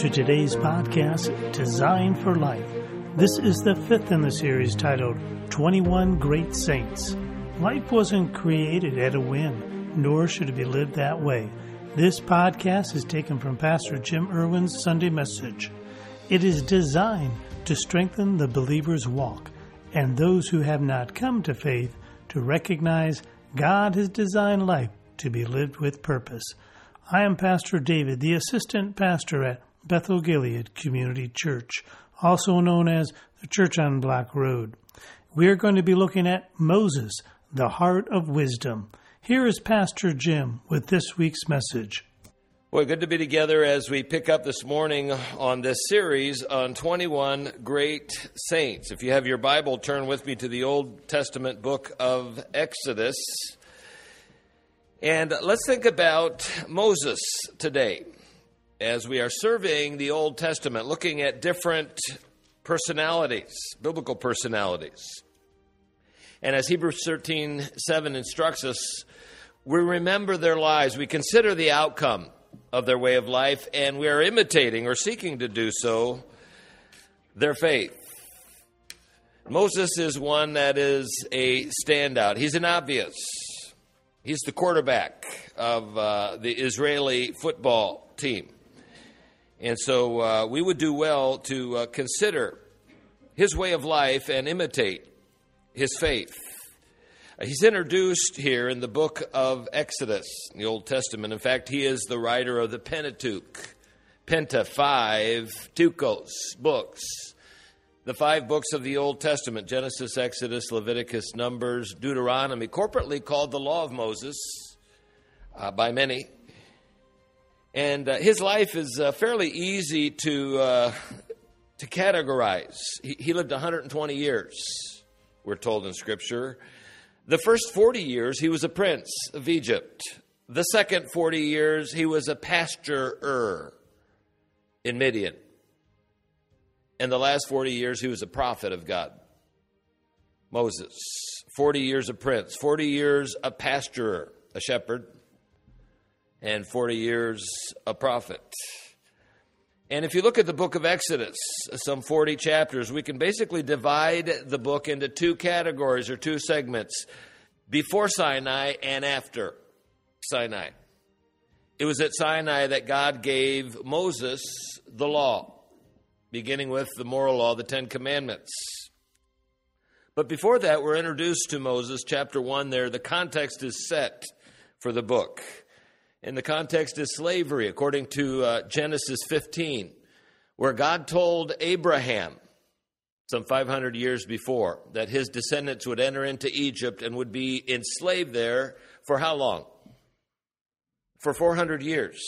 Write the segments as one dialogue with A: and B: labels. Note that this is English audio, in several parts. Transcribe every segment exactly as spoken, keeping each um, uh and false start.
A: to today's podcast, Design for Life. This is the fifth in the series titled twenty-one Great Saints. Life wasn't created at a whim, nor should it be lived that way. This podcast is taken from Pastor Jim Irwin's Sunday message. It is designed to strengthen the believer's walk and those who have not come to faith to recognize God has designed life to be lived with purpose. I am Pastor David, the assistant pastor at Bethel Gilead Community Church, also known as the Church on Block Road. We are going to be looking at Moses, the heart of wisdom. Here is Pastor Jim with this week's message.
B: Well, good to be together as we pick up this morning on this series on twenty-one Great Saints. If you have your Bible, turn with me to the Old Testament book of Exodus. And let's think about Moses today as we are surveying the Old Testament, looking at different personalities, biblical personalities. And as Hebrews thirteen seven instructs us, we remember their lives, we consider the outcome of their way of life, and we are imitating or seeking to do so their faith. Moses is one that is a standout. He's an obvious. He's the quarterback of uh, the Israeli football team. And so uh, we would do well to uh, consider his way of life and imitate his faith. Uh, he's introduced here in the book of Exodus, in the Old Testament. In fact, he is the writer of the Pentateuch, Penta, five, Tukos, books. The five books of the Old Testament, Genesis, Exodus, Leviticus, Numbers, Deuteronomy, corporately called the Law of Moses uh, by many. And uh, his life is uh, fairly easy to uh, to categorize. He, he lived one hundred twenty years, we're told in Scripture. The first forty years, he was a prince of Egypt. The second forty years, he was a pasturer in Midian. And the last forty years, he was a prophet of God. Moses, forty years a prince, forty years a pasturer, a shepherd, and forty years a prophet. And if you look at the book of Exodus, some forty chapters, we can basically divide the book into two categories or two segments, before Sinai and after Sinai. It was at Sinai that God gave Moses the law, beginning with the moral law, the Ten Commandments. But before that, we're introduced to Moses, chapter one there. The context is set for the book. And the context is slavery, according to uh, Genesis fifteen, where God told Abraham, some five hundred years before, that his descendants would enter into Egypt and would be enslaved there for how long? For four hundred years.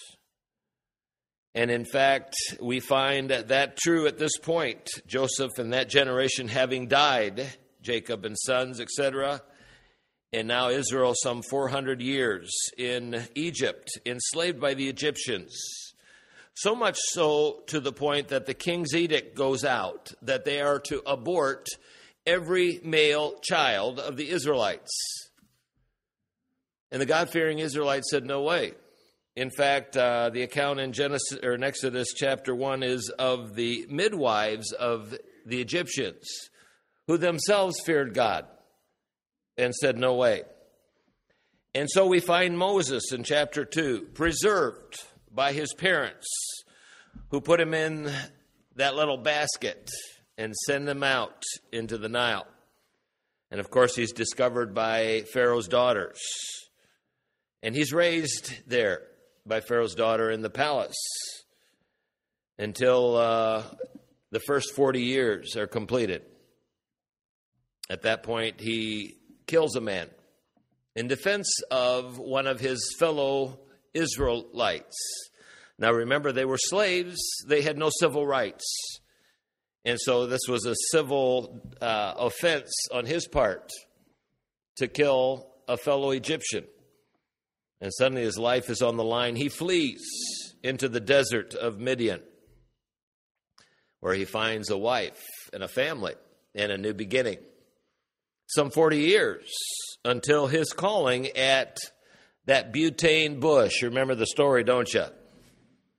B: And in fact, we find that true at this point. Joseph and that generation having died, Jacob and sons, et cetera, and now Israel some four hundred years in Egypt, enslaved by the Egyptians. So much so to the point that the king's edict goes out that they are to abort every male child of the Israelites. And the God-fearing Israelites said, no way. In fact, uh, the account in Genesis or in Exodus chapter one is of the midwives of the Egyptians, who themselves feared God and said, no way. And so we find Moses in chapter two, preserved by his parents, who put him in that little basket and send him out into the Nile. And of course, he's discovered by Pharaoh's daughters. And he's raised there by Pharaoh's daughter in the palace until uh, the first forty years are completed. At that point, he kills a man in defense of one of his fellow Israelites. Now remember, they were slaves. They had no civil rights. And so this was a civil uh, offense on his part to kill a fellow Egyptian. And suddenly his life is on the line. He flees into the desert of Midian, where he finds a wife and a family and a new beginning. Some forty years until his calling at that butane bush. You remember the story, don't you?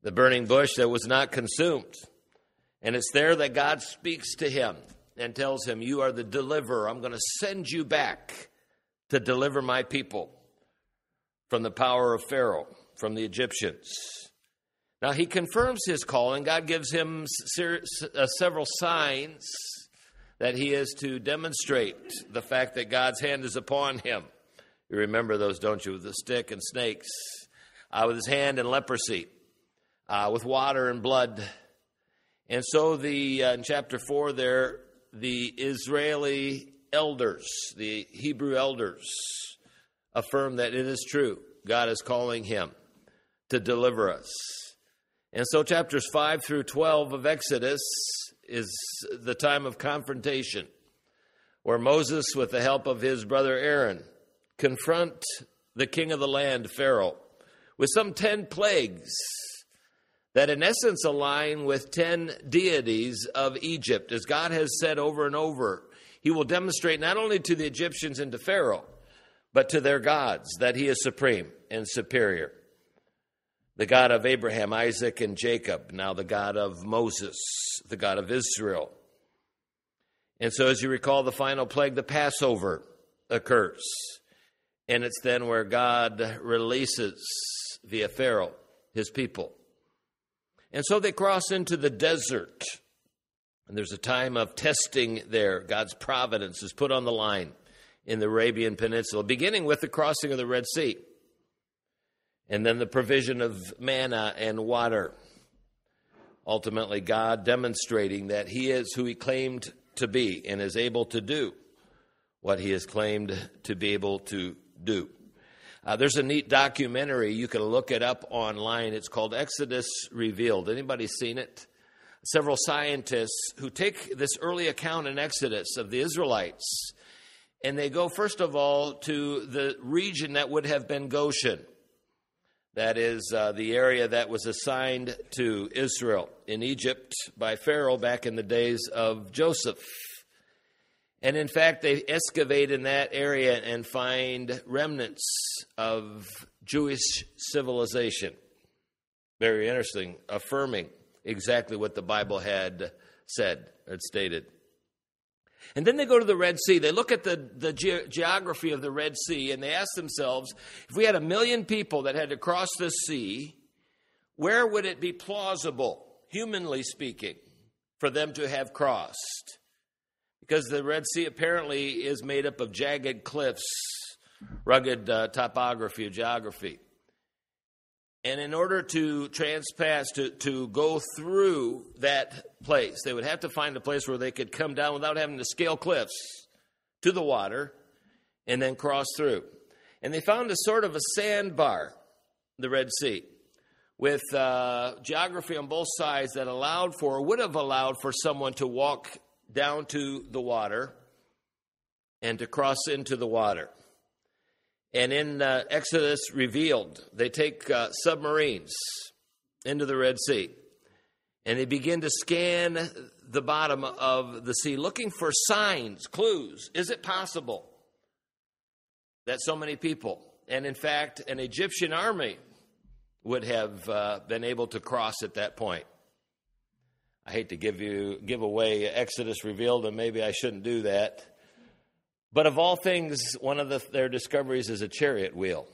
B: the burning bush that was not consumed. And it's there that God speaks to him and tells him, you are the deliverer. I'm going to send you back to deliver my people from the power of Pharaoh, from the Egyptians. Now, he confirms his call, and God gives him several signs that he is to demonstrate the fact that God's hand is upon him. You remember those, don't you? With the stick and snakes, uh, with his hand and leprosy, uh, with water and blood. And so the uh, in chapter four there, the Israeli elders, the Hebrew elders, affirm that it is true. God is calling him to deliver us. And so chapters five through twelve of Exodus is the time of confrontation, where Moses, with the help of his brother Aaron, confront the king of the land, Pharaoh, with some ten plagues that in essence align with ten deities of Egypt. As God has said over and over, he will demonstrate not only to the Egyptians and to Pharaoh, but to their gods, that he is supreme and superior. The God of Abraham, Isaac, and Jacob, now the God of Moses, the God of Israel. And so as you recall, the final plague, the Passover, occurs. And it's then where God releases via Pharaoh his people. And so they cross into the desert. And there's a time of testing there. God's providence is put on the line in the Arabian Peninsula, beginning with the crossing of the Red Sea. And then the provision of manna and water. Ultimately, God demonstrating that he is who he claimed to be and is able to do what he has claimed to be able to do. Uh, there's a neat documentary. You can look it up online. It's called Exodus Revealed. Anybody seen it? Several scientists who take this early account in Exodus of the Israelites, and they go, first of all, to the region that would have been Goshen. That is uh, the area that was assigned to Israel in Egypt by Pharaoh back in the days of Joseph. And in fact, they excavate in that area and find remnants of Jewish civilization. Very interesting, affirming exactly what the Bible had said, had stated. And then they go to the Red Sea. They look at the, the ge- geography of the Red Sea, and they ask themselves, if we had a million people that had to cross this sea, where would it be plausible, humanly speaking, for them to have crossed? Because the Red Sea apparently is made up of jagged cliffs, rugged uh, topography, geography. And in order to transpass, to, to go through that place, they would have to find a place where they could come down without having to scale cliffs to the water and then cross through. And they found a sort of a sandbar, the Red Sea, with uh, geography on both sides that allowed for, would have allowed for someone to walk down to the water and to cross into the water. And in uh, Exodus Revealed, they take uh, submarines into the Red Sea, and they begin to scan the bottom of the sea, looking for signs, clues. Is it possible that so many people, and in fact, an Egyptian army would have uh, been able to cross at that point? I hate to give you give away Exodus Revealed, and maybe I shouldn't do that. But of all things, one of the, their discoveries is a chariot wheel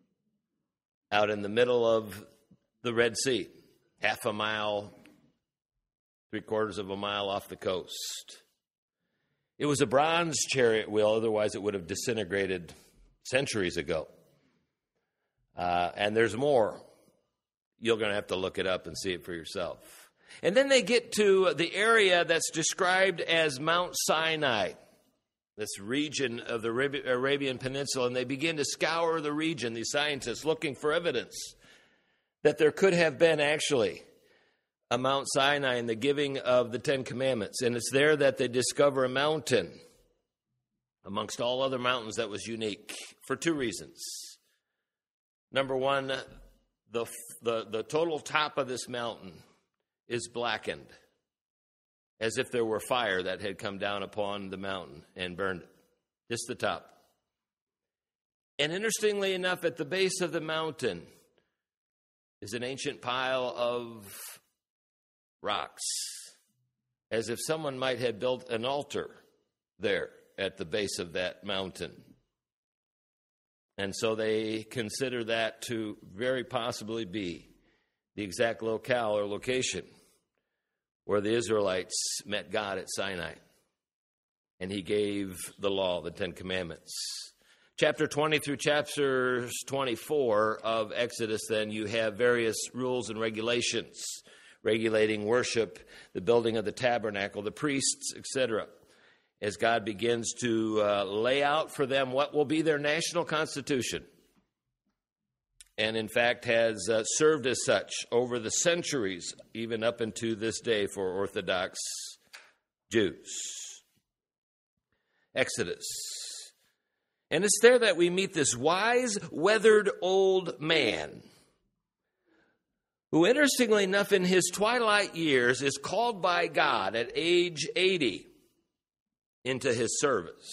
B: out in the middle of the Red Sea, half a mile, three quarters of a mile off the coast. It was a bronze chariot wheel, otherwise it would have disintegrated centuries ago. Uh, and there's more. You're going to have to look it up and see it for yourself. And then they get to the area that's described as Mount Sinai, this region of the Arabian Peninsula, and they begin to scour the region, these scientists, looking for evidence that there could have been actually a Mount Sinai in the giving of the Ten Commandments. And it's there that they discover a mountain amongst all other mountains that was unique for two reasons. Number one, the, the, the total top of this mountain is blackened, as if there were fire that had come down upon the mountain and burned it. Just the top. And interestingly enough, at the base of the mountain is an ancient pile of rocks, as if someone might have built an altar there at the base of that mountain. And so they consider that to very possibly be the exact locale or location where the Israelites met God at Sinai. And he gave the law, the Ten Commandments. Chapter twenty through chapter twenty-four of Exodus, then, you have various rules and regulations regulating worship, the building of the tabernacle, the priests, et cetera, as God begins to uh, lay out for them what will be their national constitution, and in fact has uh, served as such over the centuries, even up into this day for Orthodox Jews. Exodus. And it's there that we meet this wise, weathered old man who, interestingly enough, in his twilight years is called by God at age eighty into his service.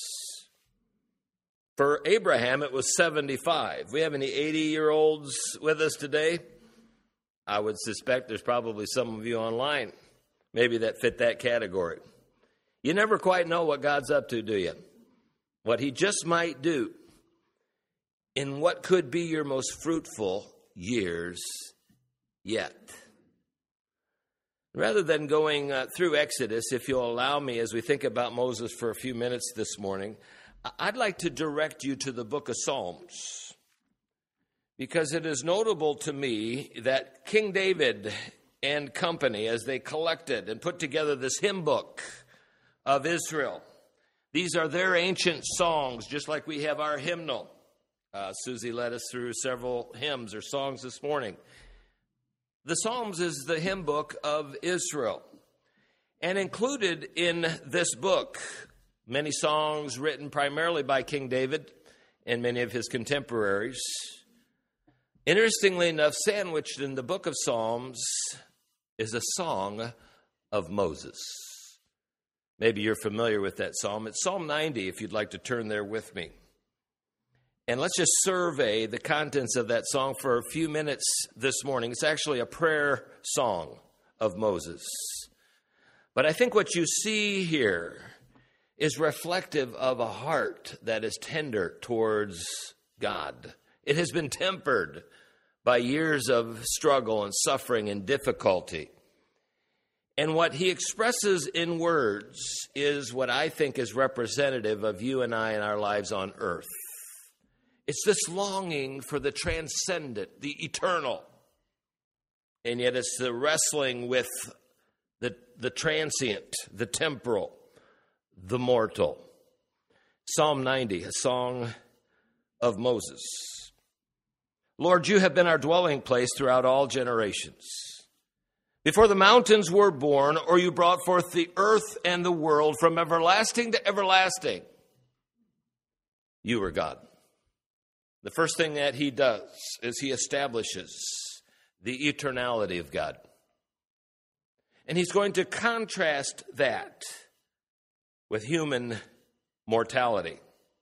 B: For Abraham, it was seventy-five. We have any eighty-year-olds with us today? I would suspect there's probably some of you online, maybe that fit that category. You never quite know what God's up to, do you? What he just might do in what could be your most fruitful years yet. Rather than going uh, through Exodus, if you'll allow me, as we think about Moses for a few minutes this morning, I'd like to direct you to the book of Psalms, because it is notable to me that King David and company, as they collected and put together this hymn book of Israel, these are their ancient songs, just like we have our hymnal. Uh, Susie led us through several hymns or songs this morning. The Psalms is the hymn book of Israel. And included in this book, many songs written primarily by King David and many of his contemporaries. Interestingly enough, sandwiched in the book of Psalms is a song of Moses. Maybe you're familiar with that psalm. It's Psalm ninety, if you'd like to turn there with me. And let's just survey the contents of that song for a few minutes this morning. It's actually a prayer song of Moses. But I think what you see here is reflective of a heart that is tender towards God. It has been tempered by years of struggle and suffering and difficulty. And what he expresses in words is what I think is representative of you and I in our lives on earth. It's this longing for the transcendent, the eternal. And yet it's the wrestling with the, the transient, the temporal, the mortal. Psalm ninety, a song of Moses. Lord, you have been our dwelling place throughout all generations. Before the mountains were born, or you brought forth the earth and the world from everlasting to everlasting, you are God. The first thing that he does is he establishes the eternality of God. And he's going to contrast that with human mortality.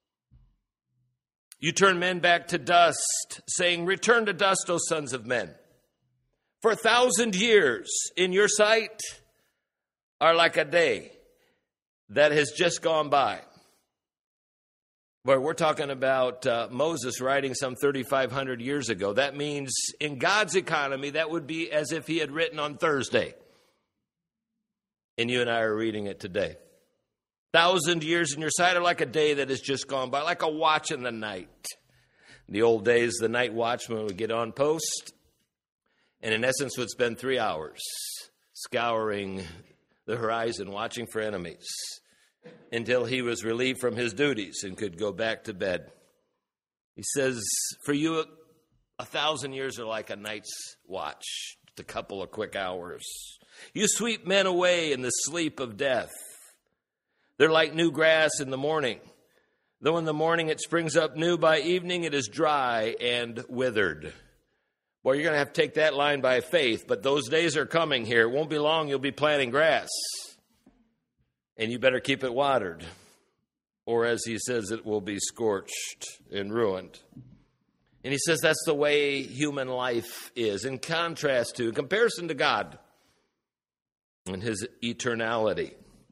B: You turn men back to dust, saying, return to dust, O sons of men. For a thousand years in your sight are like a day that has just gone by. Where we're talking about uh, Moses writing some thirty-five hundred years ago. That means in God's economy, that would be as if he had written on Thursday. And you and I are reading it today. Thousand years in your sight are like a day that has just gone by, like a watch in the night. In the old days, the night watchman would get on post and in essence would spend three hours scouring the horizon, watching for enemies, until he was relieved from his duties and could go back to bed. He says, for you, a thousand years are like a night's watch, just a couple of quick hours. You sweep men away in the sleep of death. They're like new grass in the morning. Though in the morning it springs up new, by evening it is dry and withered. Boy, you're going to have to take that line by faith, but those days are coming here. It won't be long, you'll be planting grass. And you better keep it watered, or as he says, it will be scorched and ruined. And he says that's the way human life is, in contrast to, in comparison to God and his eternality.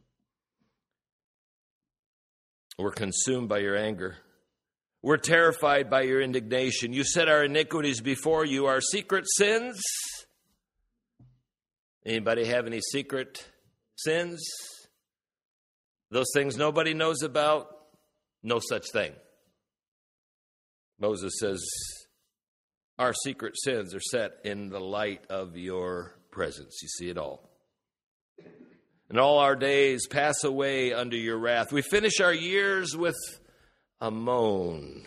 B: We're consumed by your anger. We're terrified by your indignation. You set our iniquities before you, our secret sins. Anybody have any secret sins? Those things nobody knows about? No such thing. Moses says, our secret sins are set in the light of your presence. You see it all. And all our days pass away under your wrath. We finish our years with a moan.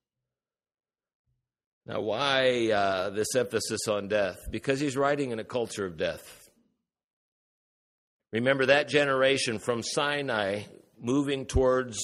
B: Now, why uh, this emphasis on death? Because he's writing in a culture of death. Remember that generation from Sinai moving towards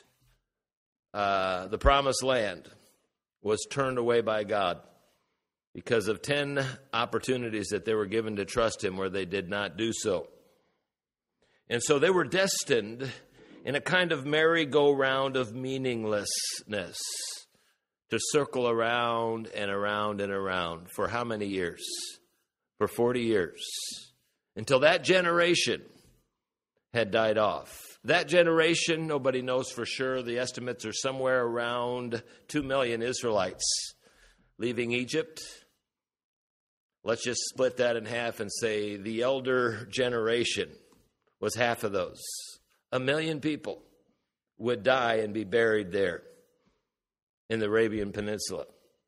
B: uh, the promised land was turned away by God because of ten opportunities that they were given to trust him where they did not do so. And so they were destined in a kind of merry-go-round of meaninglessness to circle around and around and around for how many years? For forty years. Until that generation had died off. That generation, nobody knows for sure. The estimates are somewhere around two million Israelites leaving Egypt. Let's just split that in half and say the elder generation was half of those. A million people would die and be buried there in the Arabian Peninsula.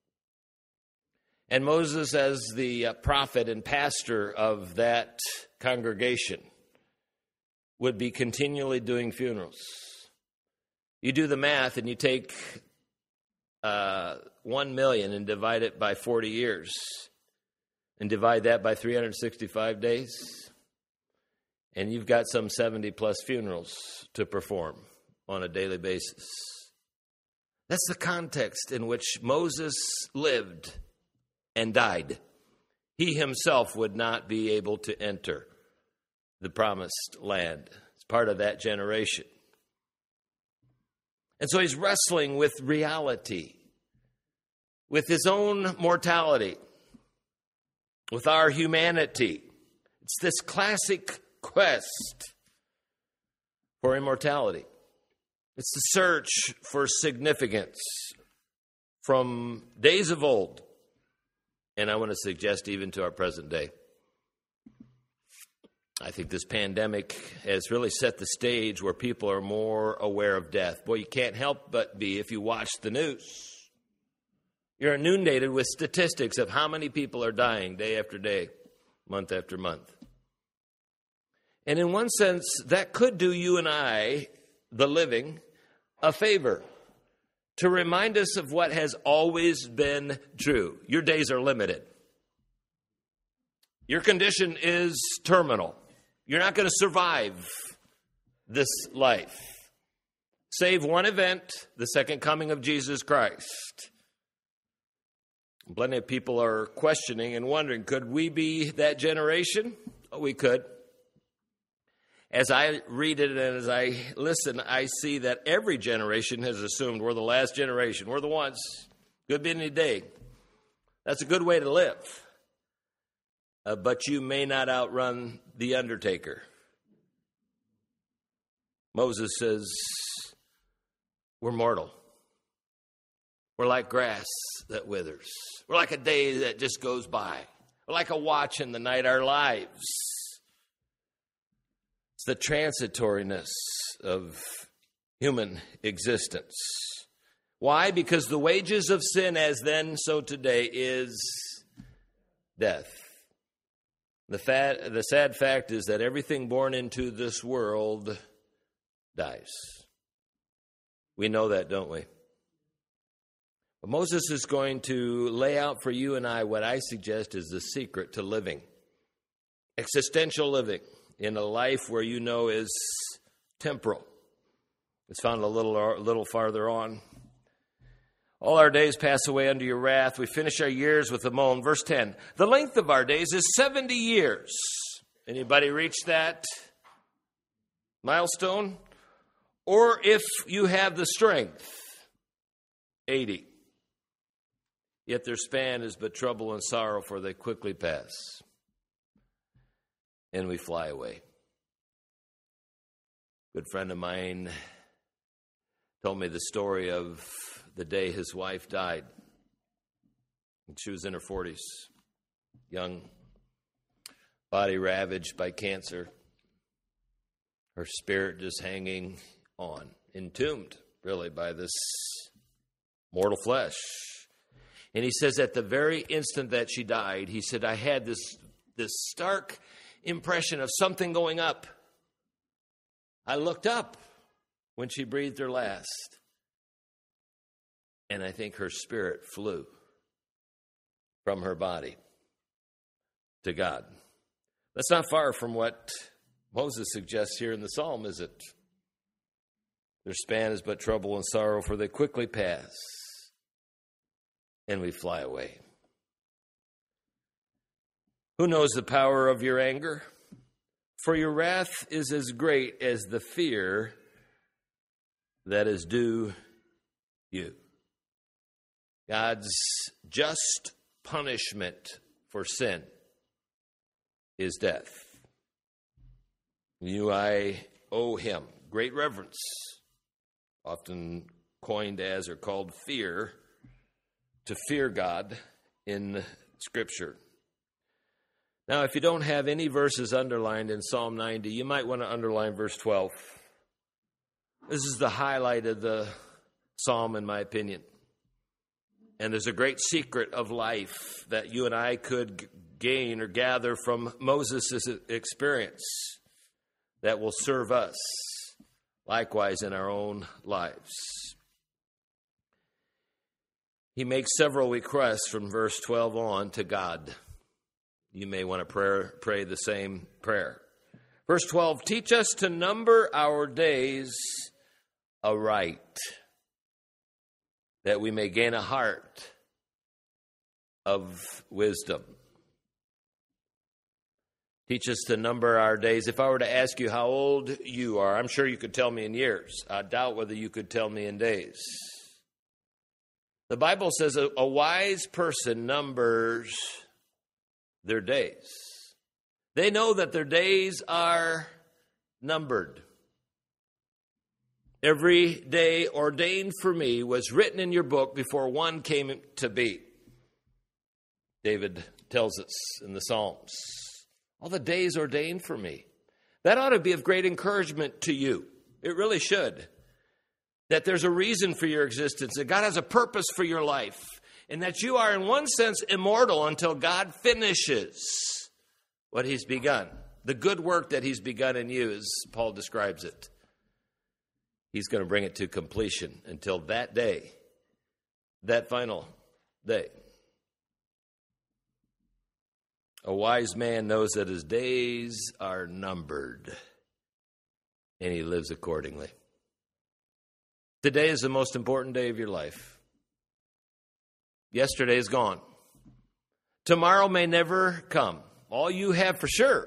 B: And Moses, as the uh, prophet and pastor of that congregation, would be continually doing funerals. You do the math and you take uh, one million and divide it by forty years and divide that by three hundred sixty-five days. And you've got some seventy plus funerals to perform on a daily basis. That's the context in which Moses lived and died. He himself would not be able to enter the promised land. It's part of that generation. And so he's wrestling with reality, with his own mortality, with our humanity. It's this classic quest for immortality. It's the search for significance from days of old. And I want to suggest even to our present day. I think this pandemic has really set the stage where people are more aware of death. Boy, you can't help but be if you watch the news. You're inundated with statistics of how many people are dying day after day, month after month. And in one sense, that could do you and I, the living, a favor to remind us of what has always been true. Your days are limited. Your condition is terminal. You're not going to survive this life. Save one event, the second coming of Jesus Christ. Plenty of people are questioning and wondering, could we be that generation? Oh, we could. As I read it and as I listen, I see that every generation has assumed we're the last generation. We're the ones. Could be any day. That's a good way to live. Uh, but you may not outrun the undertaker. Moses says, we're mortal. We're like grass that withers. We're like a day that just goes by. We're like a watch in the night, our lives. It's the transitoriness of human existence. Why? Because the wages of sin as then, so today, is death. The, fat, the sad fact is that everything born into this world dies. We know that, don't we? But Moses is going to lay out for you and I what I suggest is the secret to living. Existential living in a life where you know is temporal. It's found a little, a little farther on. All our days pass away under your wrath. We finish our years with a moan. Verse ten, the length of our days is seventy years. Anybody reach that milestone? Or if you have the strength, eighty. Yet their span is but trouble and sorrow, for they quickly pass, and we fly away. A good friend of mine told me the story of the day his wife died. She was in her forties, young, body ravaged by cancer, her spirit just hanging on, entombed, really, by this mortal flesh. And he says at the very instant that she died, he said, I had this, this stark impression of something going up. I looked up when she breathed her last, and I think her spirit flew from her body to God. That's not far from what Moses suggests here in the psalm, is it? Their span is but trouble and sorrow, for they quickly pass, and we fly away. Who knows the power of your anger? For your wrath is as great as the fear that is due you. God's just punishment for sin is death. You, I owe him great reverence, often coined as or called fear, to fear God in Scripture. Now, if you don't have any verses underlined in Psalm ninety, you might want to underline verse twelve. This is the highlight of the psalm, in my opinion. And there's a great secret of life that you and I could gain or gather from Moses' experience that will serve us likewise in our own lives. He makes several requests from verse twelve on to God. You may want to pray, pray the same prayer. Verse twelve, teach us to number our days aright, that we may gain a heart of wisdom. Teach us to number our days. If I were to ask you how old you are, I'm sure you could tell me in years. I doubt whether you could tell me in days. The Bible says a, a wise person numbers their days. They know that their days are numbered. Every day ordained for me was written in your book before one came to be. David tells us in the Psalms. All the days ordained for me. That ought to be of great encouragement to you. It really should. That there's a reason for your existence. That God has a purpose for your life. And that you are in one sense immortal until God finishes what he's begun. The good work that he's begun in you, as Paul describes it. He's going to bring it to completion until that day. That final day. A wise man knows that his days are numbered, and he lives accordingly. Today is the most important day of your life. Yesterday is gone. Tomorrow may never come. All you have for sure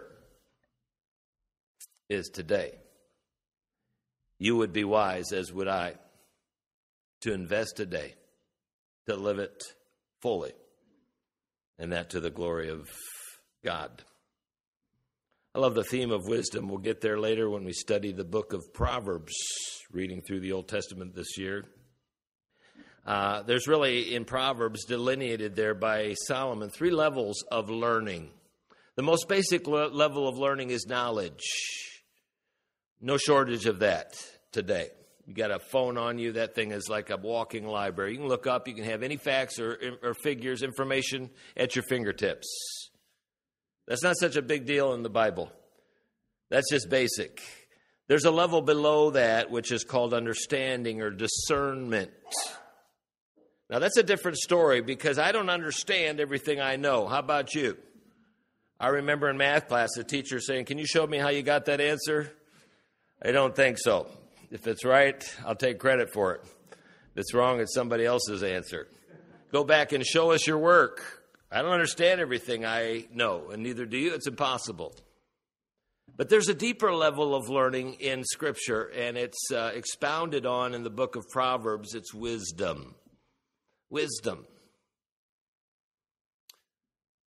B: is today. You would be wise, as would I, to invest today, to live it fully, and that to the glory of God. I love the theme of wisdom. We'll get there later when we study the book of Proverbs, reading through the Old Testament this year. Uh, there's really, in Proverbs, delineated there by Solomon, three levels of learning. The most basic le- level of learning is knowledge. No shortage of that today. You got a phone on you, that thing is like a walking library. You can look up, you can have any facts or, or figures, information at your fingertips. That's not such a big deal in the Bible. That's just basic. There's a level below that which is called understanding or discernment. Now, that's a different story because I don't understand everything I know. How about you? I remember in math class the teacher saying, can you show me how you got that answer? I don't think so. If it's right, I'll take credit for it. If it's wrong, it's somebody else's answer. Go back and show us your work. I don't understand everything I know, and neither do you. It's impossible. But there's a deeper level of learning in Scripture, and it's uh, expounded on in the book of Proverbs. It's wisdom. Wisdom.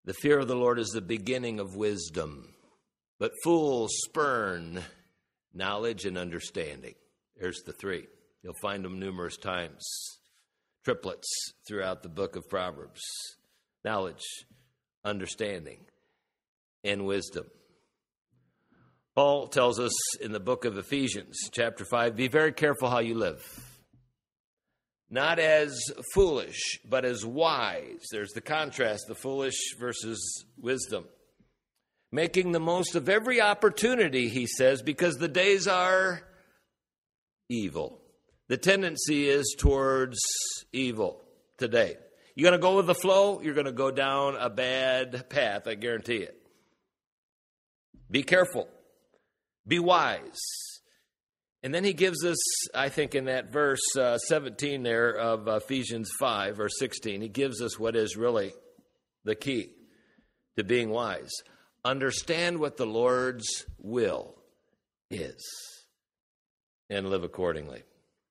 B: The fear of the Lord is the beginning of wisdom, but fools spurn knowledge and understanding. There's the three. You'll find them numerous times, triplets throughout the book of Proverbs. Knowledge, understanding, and wisdom. Paul tells us in the book of Ephesians, chapter five, be very careful how you live. Not as foolish, but as wise. There's the contrast, the foolish versus wisdom. Making the most of every opportunity, he says, because the days are evil. The tendency is towards evil today. You're going to go with the flow, you're going to go down a bad path, I guarantee it. Be careful. Be wise. And then he gives us, I think in that verse uh, seventeen there of Ephesians five, or sixteen, he gives us what is really the key to being wise. Understand what the Lord's will is and live accordingly.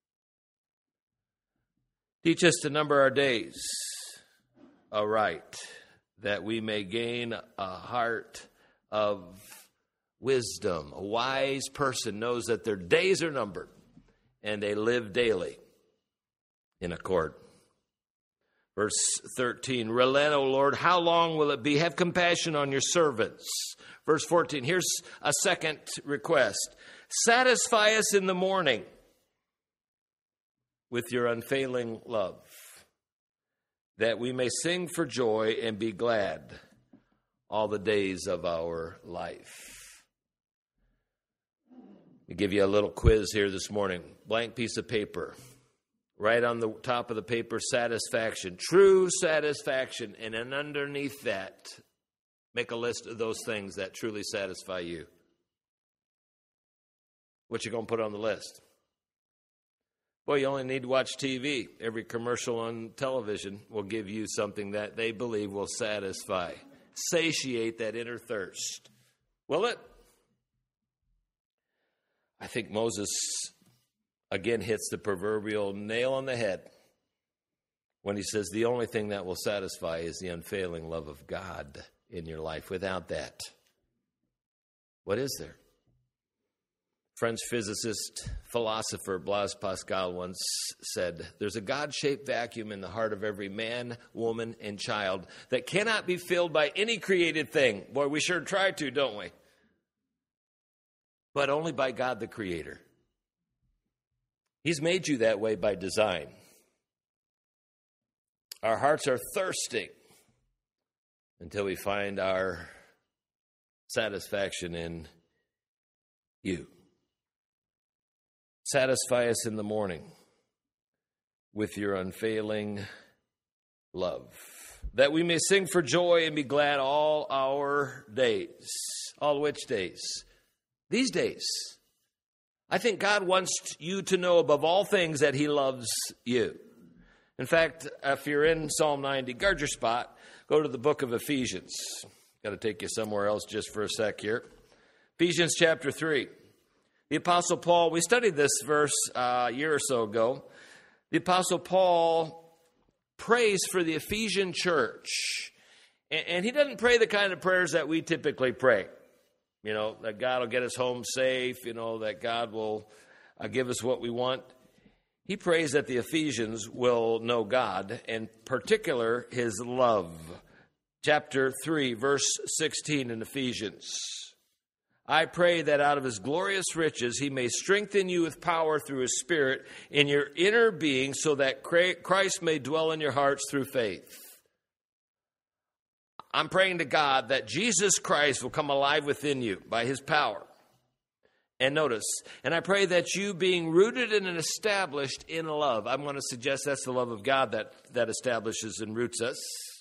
B: Teach us to number our days aright, that we may gain a heart of wisdom. A wise person knows that their days are numbered, and they live daily in accord. Verse thirteen, relent, O Lord, how long will it be? Have compassion on your servants. Verse fourteen, here's a second request. Satisfy us in the morning with your unfailing love, that we may sing for joy and be glad all the days of our life. I'll give you a little quiz here this morning. Blank piece of paper. Right on the top of the paper, satisfaction. True satisfaction. And then underneath that, make a list of those things that truly satisfy you. What you going to put on the list? Boy, you only need to watch T V. Every commercial on television will give you something that they believe will satisfy, satiate that inner thirst. Will it? I think Moses again hits the proverbial nail on the head when he says the only thing that will satisfy is the unfailing love of God in your life. Without that, what is there? French physicist, philosopher Blaise Pascal once said, there's a God-shaped vacuum in the heart of every man, woman, and child that cannot be filled by any created thing. Boy, we sure try to, don't we? But only by God the Creator. He's made you that way by design. Our hearts are thirsting until we find our satisfaction in you. Satisfy us in the morning with your unfailing love, that we may sing for joy and be glad all our days. All which days? These days. I think God wants you to know above all things that he loves you. In fact, if you're in Psalm ninety, guard your spot. Go to the book of Ephesians. Got to take you somewhere else just for a sec here. Ephesians chapter three. The Apostle Paul, we studied this verse uh, a year or so ago. The Apostle Paul prays for the Ephesian church. And, and he doesn't pray the kind of prayers that we typically pray. You know, that God will get us home safe, you know, that God will uh, give us what we want. He prays that the Ephesians will know God, and particular his love. Chapter three, verse sixteen in Ephesians. I pray that out of his glorious riches he may strengthen you with power through his Spirit in your inner being, so that Christ may dwell in your hearts through faith. I'm praying to God that Jesus Christ will come alive within you by his power. And notice, and I pray that you, being rooted and established in love, I'm going to suggest that's the love of God that, that establishes and roots us.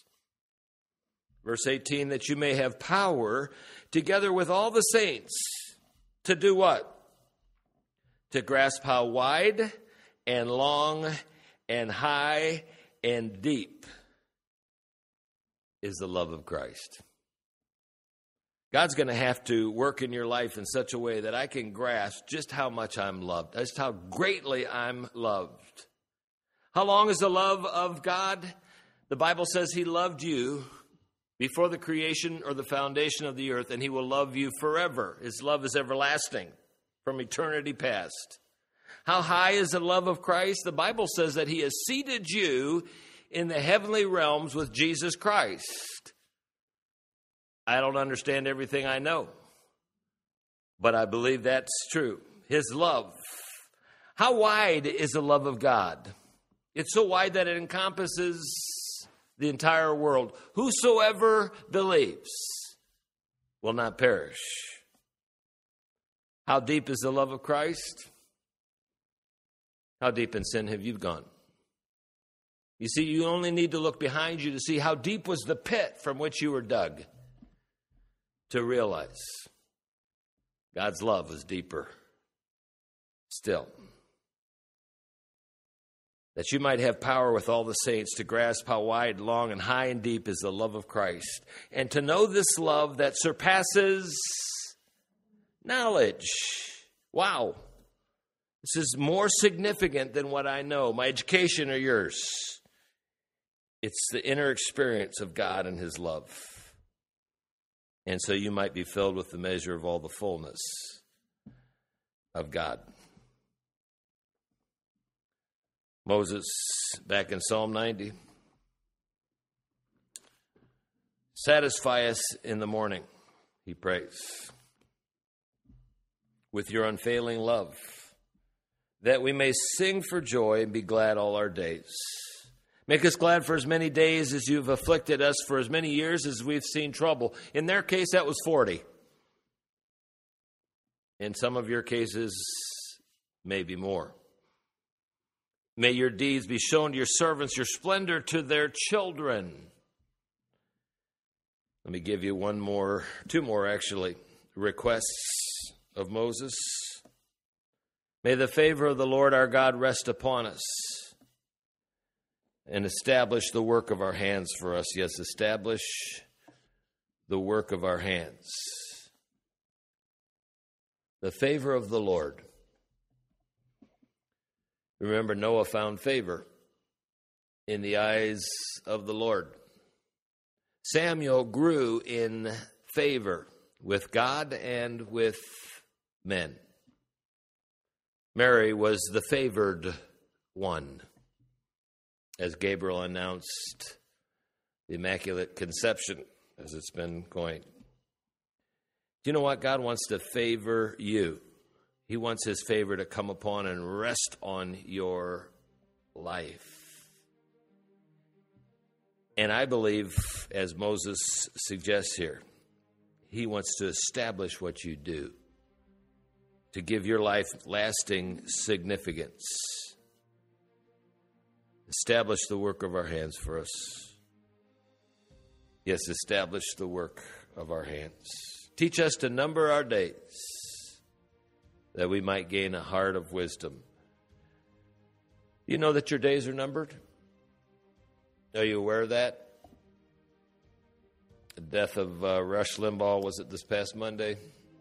B: Verse eighteen, that you may have power together with all the saints to do what? To grasp how wide and long and high and deep is the love of Christ. God's going to have to work in your life in such a way that I can grasp just how much I'm loved, just how greatly I'm loved. How long is the love of God? The Bible says he loved you before the creation or the foundation of the earth, and he will love you forever. His love is everlasting from eternity past. How high is the love of Christ? The Bible says that he has seated you in the heavenly realms with Jesus Christ. I don't understand everything I know, but I believe that's true. His love. How wide is the love of God? It's so wide that it encompasses the entire world. Whosoever believes will not perish. How deep is the love of Christ? How deep in sin have you gone? You see, you only need to look behind you to see how deep was the pit from which you were dug to realize God's love was deeper still. That you might have power with all the saints to grasp how wide, long, and high and deep is the love of Christ, and to know this love that surpasses knowledge. Wow. This is more significant than what I know, my education or yours. It's the inner experience of God and his love. And so you might be filled with the measure of all the fullness of God. Moses, back in Psalm ninety, satisfy us in the morning, he prays, with your unfailing love, that we may sing for joy and be glad all our days. Make us glad for as many days as you've afflicted us, for as many years as we've seen trouble. In their case, that was forty. In some of your cases, maybe more. May your deeds be shown to your servants, your splendor to their children. Let me give you one more, two more actually, requests of Moses. May the favor of the Lord our God rest upon us and establish the work of our hands for us. Yes, establish the work of our hands. The favor of the Lord. Remember, Noah found favor in the eyes of the Lord. Samuel grew in favor with God and with men. Mary was the favored one, as Gabriel announced the Immaculate Conception, as it's been going. Do you know what? God wants to favor you. He wants his favor to come upon and rest on your life. And I believe, as Moses suggests here, he wants to establish what you do, to give your life lasting significance. Establish the work of our hands for us. Yes, establish the work of our hands. Teach us to number our days, that we might gain a heart of wisdom. You know that your days are numbered? Are you aware of that? The death of uh, Rush Limbaugh, was it this past Monday?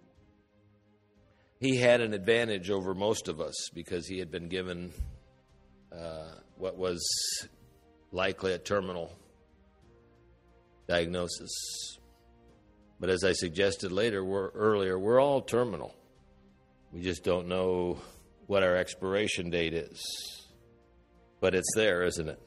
B: He had an advantage over most of us because he had been given uh, what was likely a terminal diagnosis. But as I suggested later, we're, earlier, we're all terminal. We just don't know what our expiration date is. But it's there, isn't it?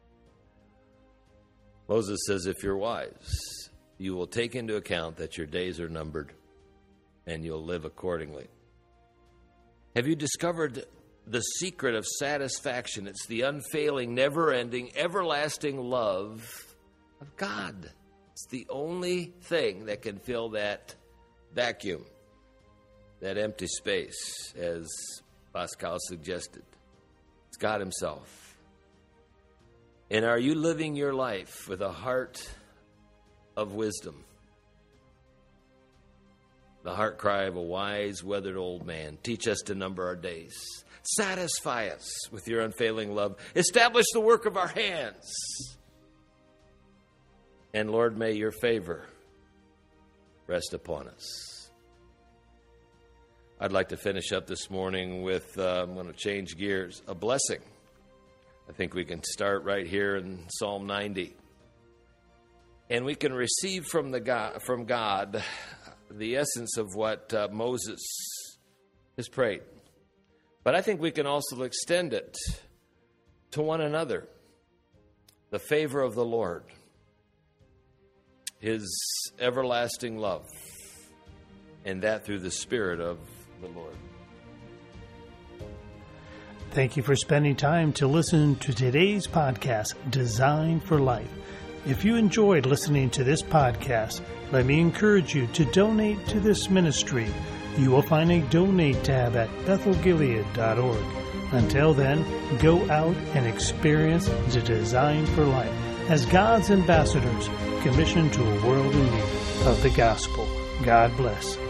B: Moses says, if you're wise, you will take into account that your days are numbered and you'll live accordingly. Have you discovered the secret of satisfaction? It's the unfailing, never-ending, everlasting love of God. It's the only thing that can fill that vacuum, that empty space, as Pascal suggested. It's God himself. And are you living your life with a heart of wisdom? The heart cry of a wise, weathered old man. Teach us to number our days. Satisfy us with your unfailing love. Establish the work of our hands. And Lord, may your favor rest upon us. I'd like to finish up this morning with, uh, I'm going to change gears, a blessing. I think we can start right here in Psalm ninety. And we can receive from the God, from God the essence of what uh, Moses has prayed. But I think we can also extend it to one another. The favor of the Lord, His everlasting love, and that through the Spirit of the Lord.
A: Thank you for spending time to listen to today's podcast, Designed for Life. If you enjoyed listening to this podcast, let me encourage you to donate to this ministry. You will find a donate tab at bethel gilead dot org. Until then, go out and experience the Design for Life as God's ambassadors commissioned to a world in need of the gospel. God bless.